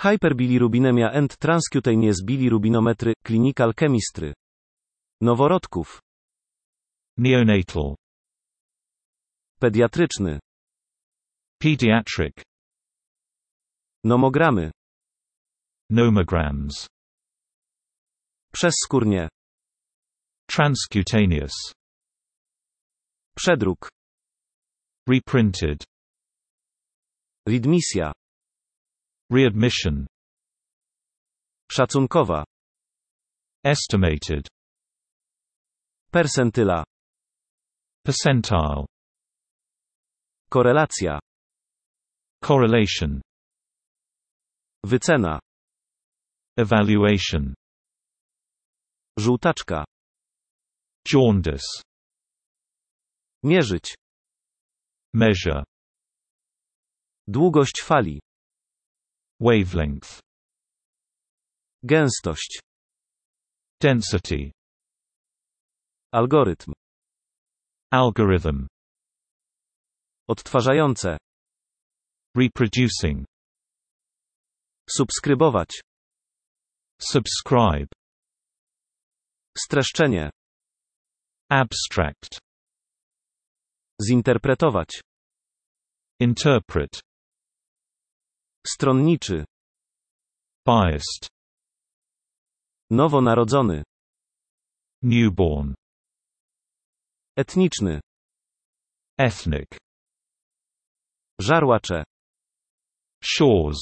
Hyperbilirubinemia and transcutaneous bilirubinometry, clinical chemistry. Noworodków. Neonatal. Pediatryczny. Pediatric. Nomogramy. Nomograms. Przezskórnie. Transcutaneous. Przedruk. Reprinted. Readmisja. Readmission. Szacunkowa. Estimated. Persentyla. Percentile. Korelacja. Correlation. Wycena. Evaluation. Żółtaczka. Jaundice. Mierzyć. Measure. Długość fali. Wavelength. Gęstość. Density. Algorytm. Algorithm. Odtwarzające. Reproducing. Subskrybować. Subscribe. Streszczenie. Abstract. Zinterpretować. Interpret. Stronniczy. Biased. Nowonarodzony. Newborn. Etniczny. Ethnic. Żarłacze. Shores.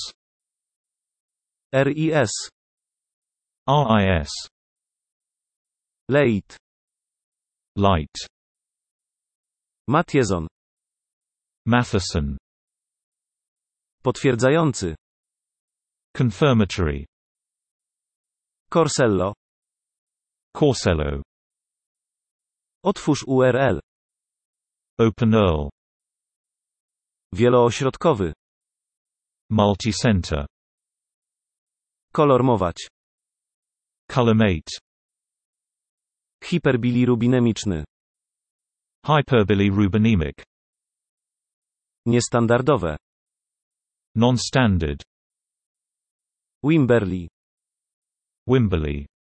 RIS. RIS. Leit. Light. Mathiezon. Matheson. Potwierdzający. Confirmatory. Corsello. Corsello. Otwórz URL. OpenURL. Wieloośrodkowy. Multi-center. Kolormować. Collimate. Hiperbilirubinemiczny. Hyperbilirubinemic. Niestandardowe. Non-standard. Wimberley. Wimberley.